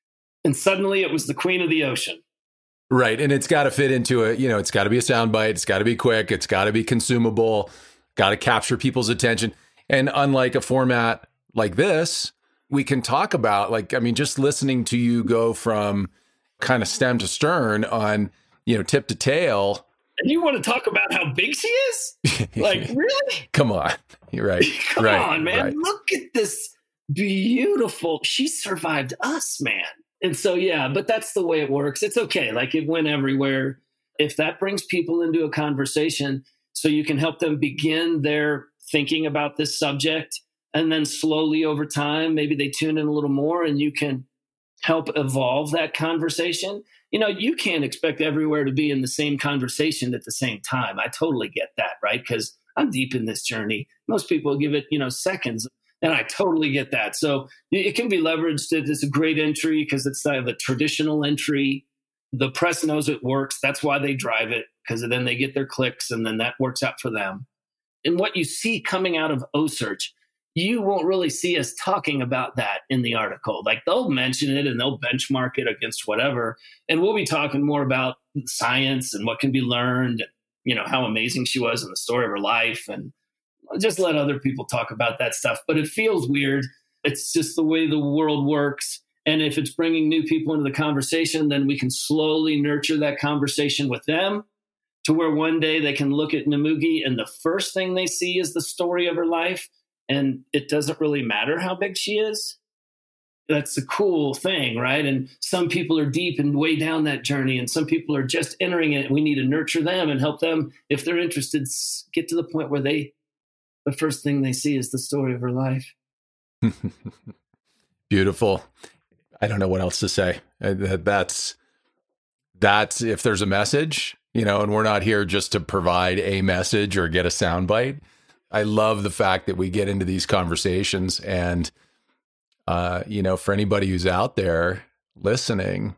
And suddenly it was the queen of the ocean. Right. And it's got to fit into a, you know, it's got to be a soundbite. It's got to be quick. It's got to be consumable, got to capture people's attention. And unlike a format like this, we can talk about, like, I mean, just listening to you go from kind of stem to stern on, you know, tip to tail. And you want to talk about how big she is? Like, really? Come on. You're right. Come right. on, man. Right. Look at this beautiful, she survived us, man. And so, yeah, but that's the way it works. It's okay. Like, it went everywhere. If that brings people into a conversation so you can help them begin their thinking about this subject, and then slowly over time, maybe they tune in a little more and you can help evolve that conversation. You know, you can't expect everywhere to be in the same conversation at the same time. I totally get that, right? Because I'm deep in this journey. Most people give it, you know, seconds. And I totally get that. So it can be leveraged. It's a great entry because it's the, the traditional entry. The press knows it works. That's why they drive it, because then they get their clicks and then that works out for them. And what you see coming out of OSearch, you won't really see us talking about that in the article. Like, they'll mention it and they'll benchmark it against whatever. And we'll be talking more about science and what can be learned, and, you know, how amazing she was in the story of her life, and just let other people talk about that stuff. But it feels weird. It's just the way the world works. And if it's bringing new people into the conversation, then we can slowly nurture that conversation with them to where one day they can look at Nemugi and the first thing they see is the story of her life. And it doesn't really matter how big she is. That's a cool thing, right? And some people are deep and way down that journey, and some people are just entering it. We need to nurture them and help them, if they're interested, get to the point where they, the first thing they see is the story of her life. Beautiful. I don't know what else to say. That's, that's, if there's a message, you know, and we're not here just to provide a message or get a soundbite. I love the fact that we get into these conversations, and, uh, you know, for anybody who's out there listening,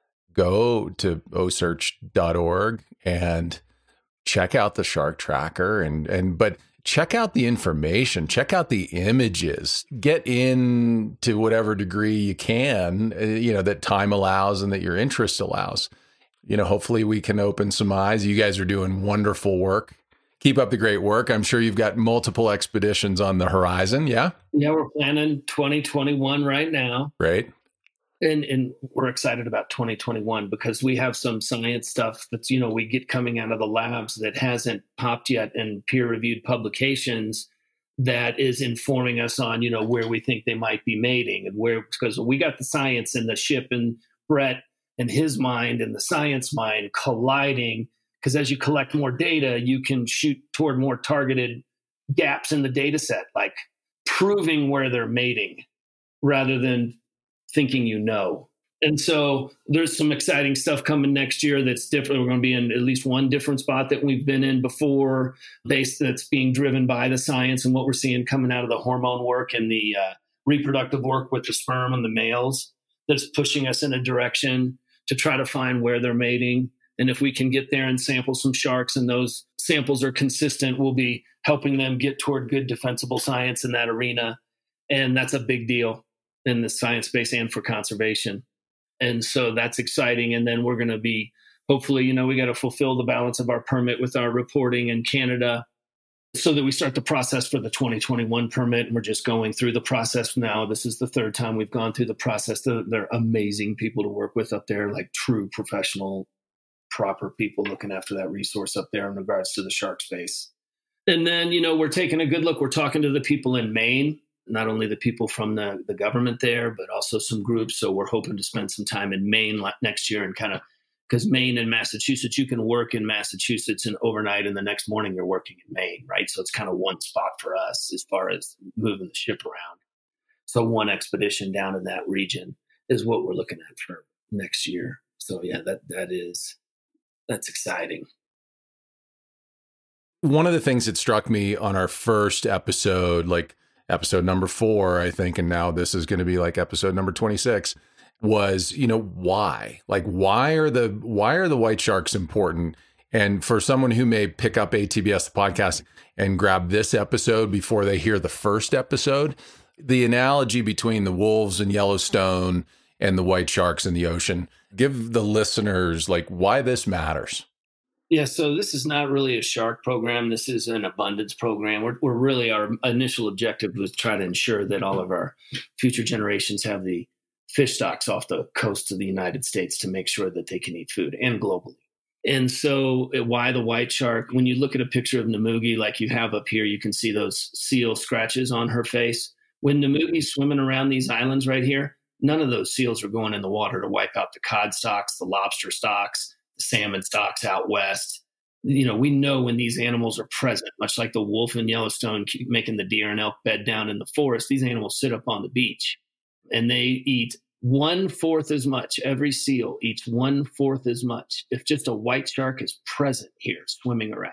go to o search dot org and check out the Shark Tracker, and, and, but check out the information, check out the images, get in to whatever degree you can, uh, you know, that time allows and that your interest allows. You know, hopefully we can open some eyes. You guys are doing wonderful work. Keep up the great work. I'm sure you've got multiple expeditions on the horizon. Yeah. Yeah. We're planning twenty twenty-one right now. Right. And and we're excited about twenty twenty-one because we have some science stuff that's, you know, we get coming out of the labs that hasn't popped yet in peer-reviewed publications that is informing us on, you know, where we think they might be mating, and where, because we got the science and the ship and Brett and his mind and the science mind colliding. Because as you collect more data, you can shoot toward more targeted gaps in the data set, like proving where they're mating rather than thinking you know. And so there's some exciting stuff coming next year that's different. We're going to be in at least one different spot that we've been in before, based that's being driven by the science and what we're seeing coming out of the hormone work and the uh, reproductive work with the sperm and the males that's pushing us in a direction to try to find where they're mating. And if we can get there and sample some sharks and those samples are consistent, we'll be helping them get toward good defensible science in that arena. And that's a big deal in the science space and for conservation. And so that's exciting. And then we're going to be, hopefully, you know, we got to fulfill the balance of our permit with our reporting in Canada so that we start the process for the twenty twenty-one permit. And we're just going through the process now. This is the third time we've gone through the process. They're, they're amazing people to work with up there, like true professional, proper people looking after that resource up there in regards to the shark space. And then, you know, we're taking a good look. We're talking to the people in Maine, not only the people from the, the government there, but also some groups. So we're hoping to spend some time in Maine next year and kind of, because Maine and Massachusetts, you can work in Massachusetts and overnight and the next morning you're working in Maine, right? So it's kind of one spot for us as far as moving the ship around. So one expedition down in that region is what we're looking at for next year. So yeah, that that is... that's exciting. One of the things that struck me on our first episode, like episode number four, I think, and now this is going to be like episode number twenty-six, was, you know, why? Like, why are the why are the white sharks important? And for someone who may pick up A T B S, the podcast, and grab this episode before they hear the first episode, the analogy between the wolves in Yellowstone and the white sharks in the ocean. Give the listeners like why this matters. Yeah, so this is not really a shark program. This is an abundance program. We're, we're really, our initial objective was to try to ensure that all of our future generations have the fish stocks off the coast of the United States to make sure that they can eat food, and globally. And so why the white shark? When you look at a picture of Namugi, like you have up here, you can see those seal scratches on her face. When Namugi's swimming around these islands right here, none of those seals are going in the water to wipe out the cod stocks, the lobster stocks, salmon stocks out west. You know, we know when these animals are present, much like the wolf in Yellowstone keep making the deer and elk bed down in the forest, these animals sit up on the beach and they eat one fourth as much. Every seal eats one fourth as much if just a white shark is present here swimming around.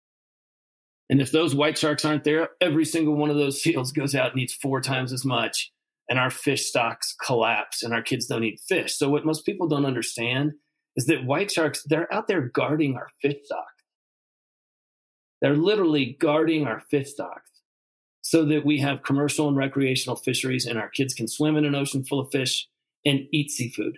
And if those white sharks aren't there, every single one of those seals goes out and eats four times as much, and our fish stocks collapse and our kids don't eat fish. So what most people don't understand is that white sharks, they're out there guarding our fish stocks. They're literally guarding our fish stocks so that we have commercial and recreational fisheries and our kids can swim in an ocean full of fish and eat seafood.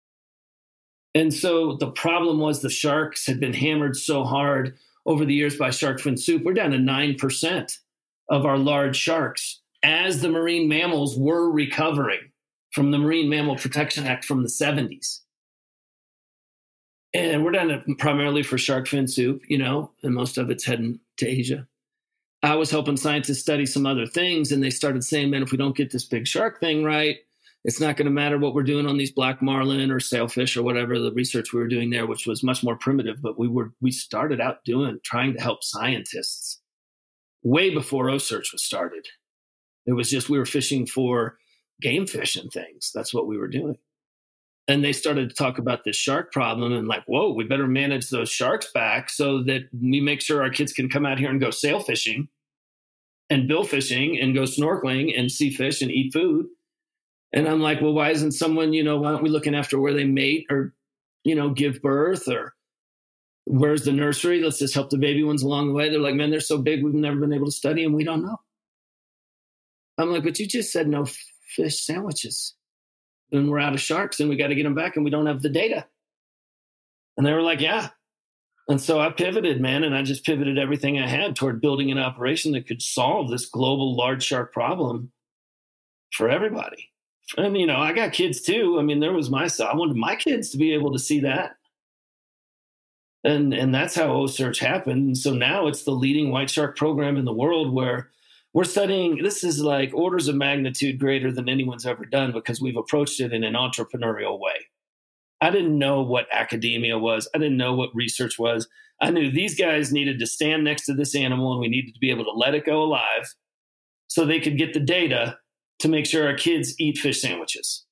And so the problem was the sharks had been hammered so hard over the years by shark fin soup. We're down to nine percent of our large sharks as the marine mammals were recovering from the Marine Mammal Protection Act from the seventies. And we're down to primarily for shark fin soup, you know, and most of it's heading to Asia. I was helping scientists study some other things, and they started saying, man, if we don't get this big shark thing right, it's not going to matter what we're doing on these black marlin or sailfish or whatever the research we were doing there, which was much more primitive. But we were we started out doing, trying to help scientists way before OCEARCH was started. It was just we were fishing for game fish and things. That's what we were doing. And they started to talk about this shark problem and like, whoa, we better manage those sharks back so that we make sure our kids can come out here and go sail fishing and bill fishing and go snorkeling and see fish and eat food. And I'm like, well, why isn't someone, you know, why aren't we looking after where they mate or, you know, give birth, or where's the nursery? Let's just help the baby ones along the way. They're like, man, they're so big, we've never been able to study them. We don't know. I'm like, but you just said no fish sandwiches. And we're out of sharks and we got to get them back and we don't have the data. And they were like, yeah. And so I pivoted, man, and I just pivoted everything I had toward building an operation that could solve this global large shark problem for everybody. And, you know, I got kids too. I mean, there was my son. I wanted my kids to be able to see that. And, and that's how OCEARCH happened. And so now it's the leading white shark program in the world, where we're studying, this is like orders of magnitude greater than anyone's ever done because we've approached it in an entrepreneurial way. I didn't know what academia was. I didn't know what research was. I knew these guys needed to stand next to this animal and we needed to be able to let it go alive so they could get the data to make sure our kids eat fish sandwiches.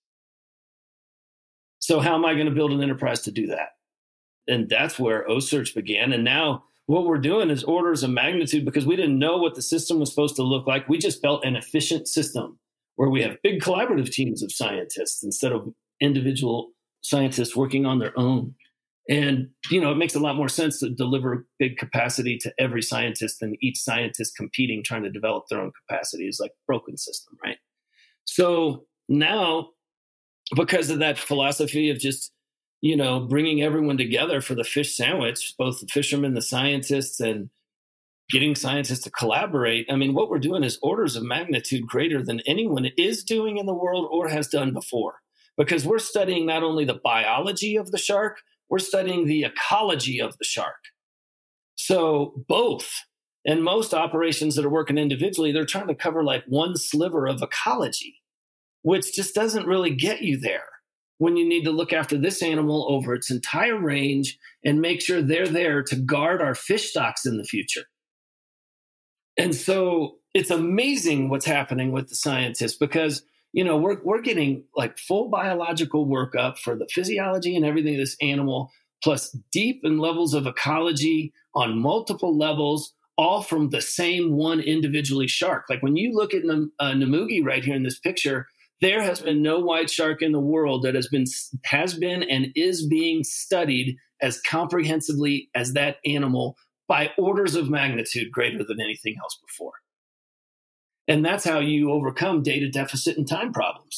So how am I going to build an enterprise to do that? And that's where OCEARCH began. And now what we're doing is orders of magnitude because we didn't know what the system was supposed to look like. We just built an efficient system where we have big collaborative teams of scientists instead of individual scientists working on their own. And, you know, it makes a lot more sense to deliver big capacity to every scientist than each scientist competing, trying to develop their own capacity. Is like a broken system, right? So now, because of that philosophy of just, you know, bringing everyone together for the fish sandwich, both the fishermen, the scientists, and getting scientists to collaborate. I mean, what we're doing is orders of magnitude greater than anyone is doing in the world or has done before, because we're studying not only the biology of the shark, we're studying the ecology of the shark. So both. And most operations that are working individually, they're trying to cover like one sliver of ecology, which just doesn't really get you there when you need to look after this animal over its entire range and make sure they're there to guard our fish stocks in the future. And so it's amazing what's happening with the scientists because, you know, we're we're getting like full biological workup for the physiology and everything of this animal, plus deep in levels of ecology on multiple levels, all from the same one individually shark. Like when you look at Nam- uh, Namugi right here in this picture, there has been no white shark in the world that has been has been and is being studied as comprehensively as that animal by orders of magnitude greater than anything else before. And that's how you overcome data deficit and time problems.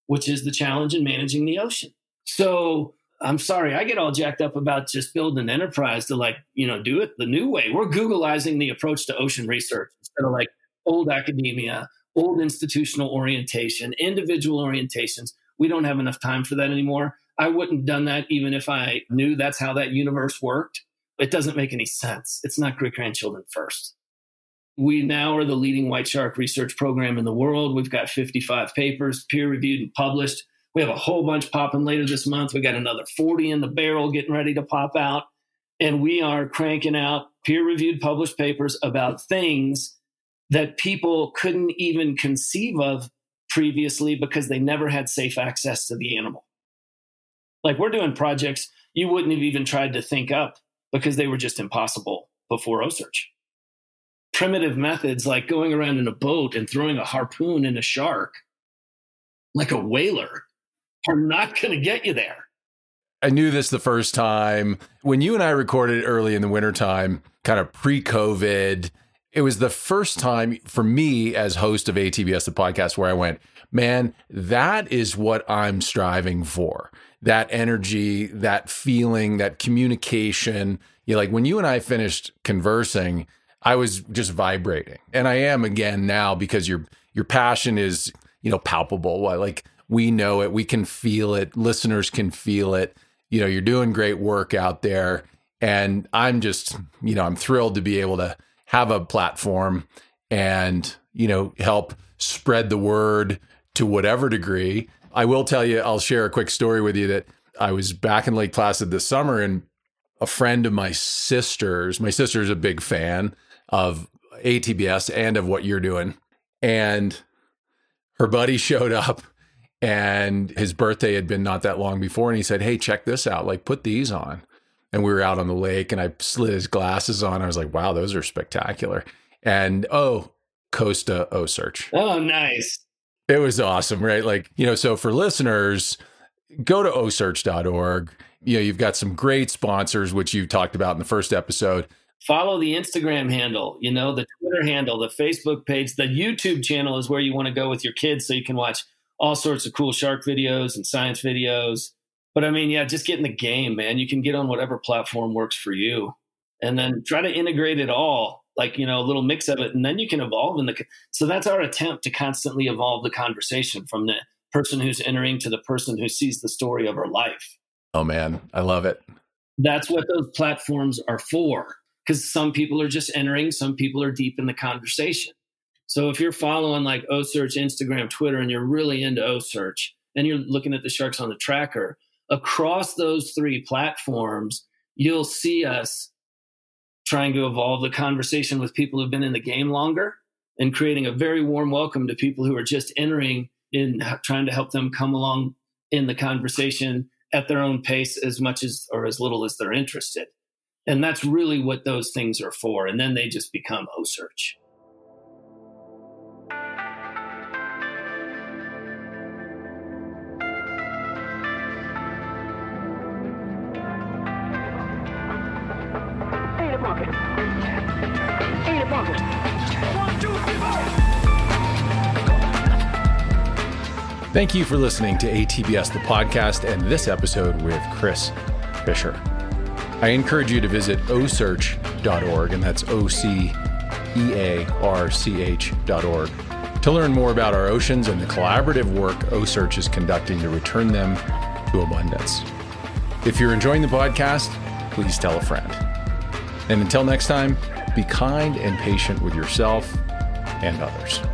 which is the challenge in managing the ocean. So I'm sorry, I get all jacked up about just building an enterprise to like, you know, do it the new way. We're Googleizing the approach to ocean research instead of like old academia, old institutional orientation, individual orientations. We don't have enough time for that anymore. I wouldn't have done that even if I knew that's how that universe worked. It doesn't make any sense. It's not great-grandchildren first. We now are the leading white shark research program in the world. We've got fifty-five papers peer-reviewed and published. We have a whole bunch popping later this month. We got another forty in the barrel getting ready to pop out. And we are cranking out peer-reviewed published papers about things that people couldn't even conceive of previously because they never had safe access to the animal. Like we're doing projects you wouldn't have even tried to think up because they were just impossible before OCEARCH. Primitive methods like going around in a boat and throwing a harpoon in a shark, like a whaler, are not going to get you there. I knew this the first time. When you and I recorded early in the wintertime, kind of pre-COVID, it was the first time for me as host of A T B S, the podcast, where I went, man, that is what I'm striving for. That energy, that feeling, that communication. You know, like when you and I finished conversing, I was just vibrating. And I am again now because your your passion is, you know, palpable. Like we know it, we can feel it, listeners can feel it. You know, you're doing great work out there. And I'm just, you know, I'm thrilled to be able to have a platform and, you know, help spread the word to whatever degree. I will tell you, I'll share a quick story with you that I was back in Lake Placid this summer and a friend of my sister's, my sister's a big fan of A T B S and of what you're doing. And her buddy showed up and his birthday had been not that long before. And he said, hey, check this out, like put these on. And we were out on the lake and I slid his glasses on. I was like, wow, those are spectacular. And oh, Costa OCEARCH. Oh, nice. It was awesome, right? Like, you know, so for listeners, go to O C E A R C H dot org. You know, you've got some great sponsors, which you talked about in the first episode. Follow the Instagram handle, you know, the Twitter handle, the Facebook page, the YouTube channel is where you want to go with your kids so you can watch all sorts of cool shark videos and science videos. But I mean, yeah, just get in the game, man. You can get on whatever platform works for you and then try to integrate it all, like, you know, a little mix of it. And then you can evolve in the, so that's our attempt to constantly evolve the conversation from the person who's entering to the person who sees the story of her life. Oh man, I love it. That's what those platforms are for. Because some people are just entering, some people are deep in the conversation. So if you're following like OCEARCH, Instagram, Twitter, and you're really into OCEARCH, and you're looking at the sharks on the tracker, across those three platforms, you'll see us trying to evolve the conversation with people who've been in the game longer and creating a very warm welcome to people who are just entering in, trying to help them come along in the conversation at their own pace as much as or as little as they're interested. And that's really what those things are for. And then they just become OCEARCH. Ain't a bucket. Ain't a bucket. One, two, three, four. Thank you for listening to A T B S, the podcast, and this episode with Chris Fisher. I encourage you to visit O C E A R C H dot org, and that's O C E A R C H dot org, to learn more about our oceans and the collaborative work OCEARCH is conducting to return them to abundance. If you're enjoying the podcast, please tell a friend. And until next time, be kind and patient with yourself and others.